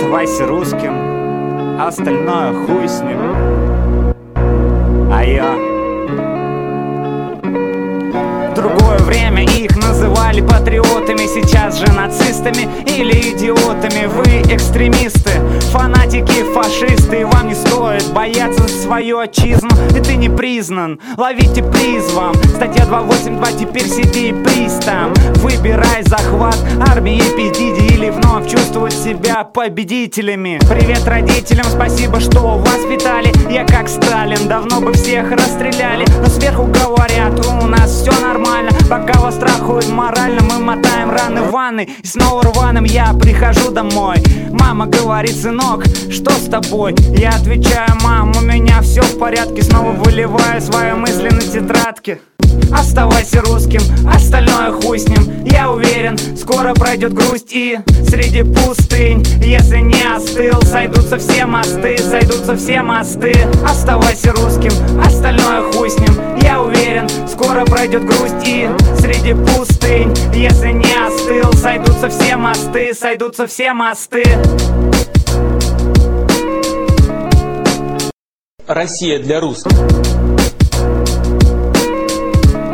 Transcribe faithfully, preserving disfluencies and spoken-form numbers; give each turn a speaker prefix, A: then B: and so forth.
A: Оставайся русским, а остальное хуй с ним. А я в другое время их называли патриотами, сейчас же нацистами или идиотами. Вы экстремисты, фанатики, фашисты, и вам не стоит бояться за свою отчизну, и ты не признан, ловите приз вам. Статья два восемь два, теперь сиди и приз там. Выбирай захват армии, пиздиди или вновь чувствовать себя победителями. Привет родителям, спасибо, что воспитали. Я как Сталин, давно бы всех расстреляли, но сверху говорят, у нас все нормально. Пока вас страхуют морально, мы мотаем раны в ванной, и снова рваным я прихожу домой. Мама говорит: сынок, что с тобой? Я отвечаю: мам, у меня все в порядке. Снова выливаю свои мысли на тетрадке. Оставайся русским, остальное хуй с ним. Я уверен, скоро пройдет грусть, и среди пустынь, если не остыл, сойдутся все мосты, сойдутся все мосты. Оставайся русским, остальное хуй с ним. Я уверен, скоро пройдет грусть, и среди пустынь, если не остыл, сойдутся все мосты, сойдутся все мосты.
B: Россия для русских.